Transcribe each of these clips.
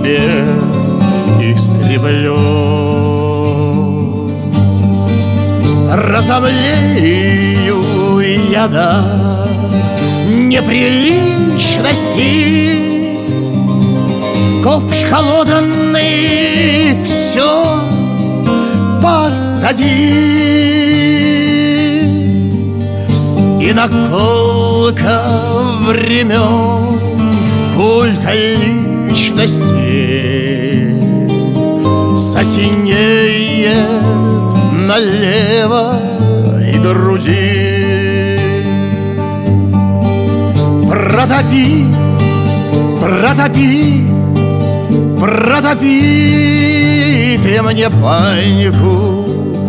тебе истреблю. Разомлею я до неприличности, ковш холодный все посади, и наколка времен культа личности засинеет на левой груди. Протопи, протопи, протопи ты мне баньку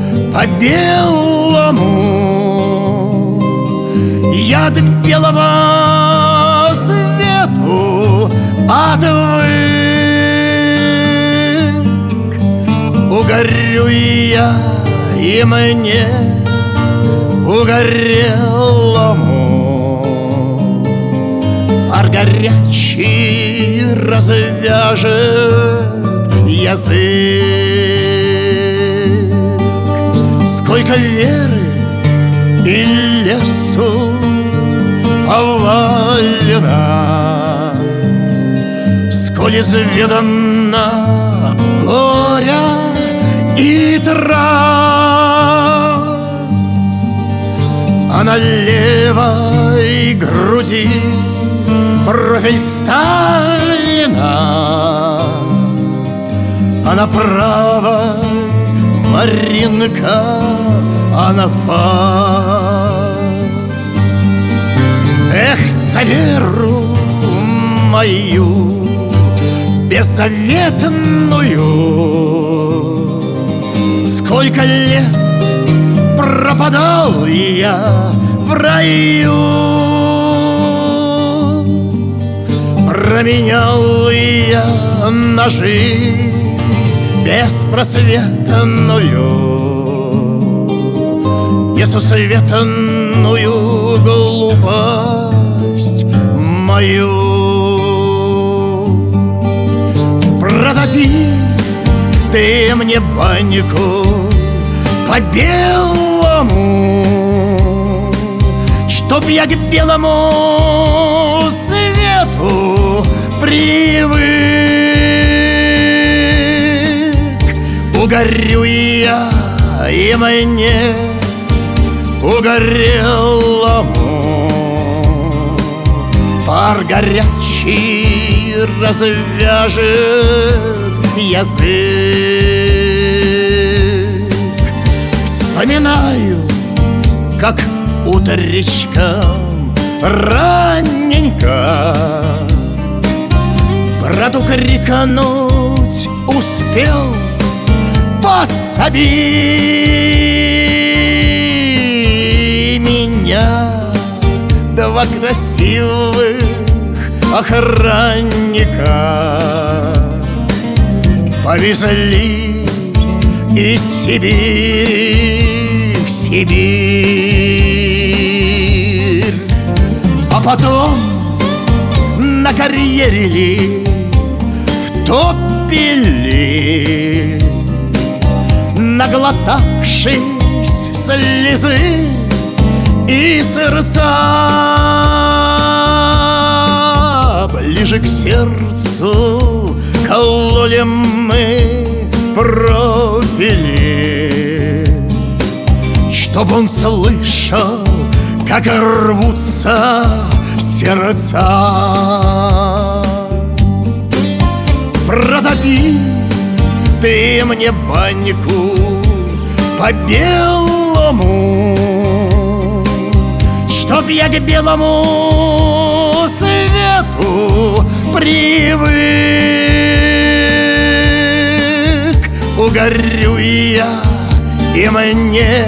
по-белому. Я от белого свету отвык. Угорю я и мне угорелому пар горячий развяжет язык. Сколько веры и лесу повалено, сколь изведано горя и трас, а на левой груди профиль Сталина, а на правой Маринка Анафас. Эх, за веру мою беззаветную, сколько лет пропадал я в раю. Променял я на жизнь беспросветную, несусветную глупость мою. Протопи ты мне баньку по-белому, чтоб я к белому свету привык. Угорю я и мне угорелому пар горячий развяжет язык. Вспоминаю, как утречком раненько брату крикнуть успел: пособи меня. Два красивых охранника повезли из Сибири в Сибирь, а потом на карьере ли втопили, наглотавшись слезы и сердца ближе к сердцу кололи мы профили, чтоб он слышал, как рвутся сердца. Протопи ты мне баньку по-белому, чтоб я к белому свету привык. Угорю я и мне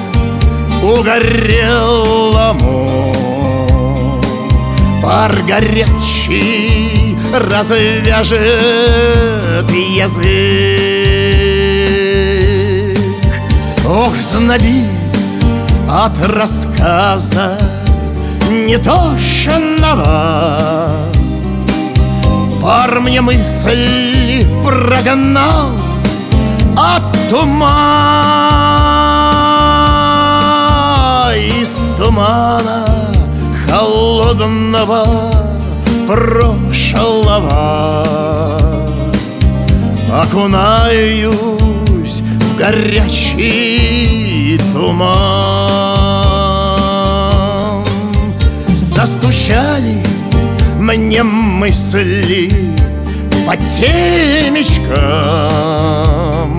угорелому пар горячий развяжет язык. Ох, знобит от рассказа нетошного пар мне мысли прогнал, от тумана, из тумана холодного прошлого окунаюсь в горячий туман. Застучали мне мысли по темечкам.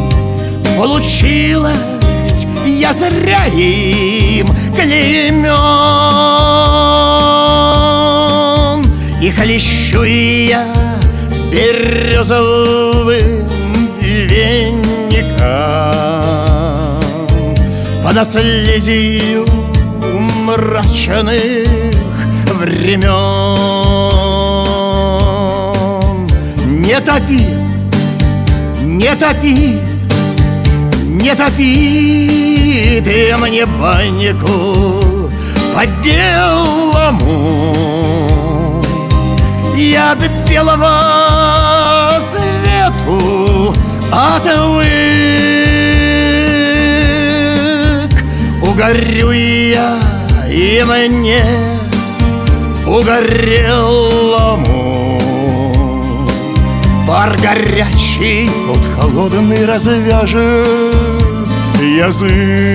Получилось, я зря им клеймен, и хлещу я березовым веником по наследию мрачных времен. Не топи, не топи, не топи ты мне баньку по-белому. Я от белого свету отвык. Угорю я и мне угорелому пар горячий от холодный развяжет язык.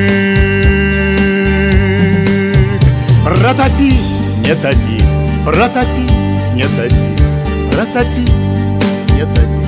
Протопи, не топи, протопи, не топи, протопи, не топи.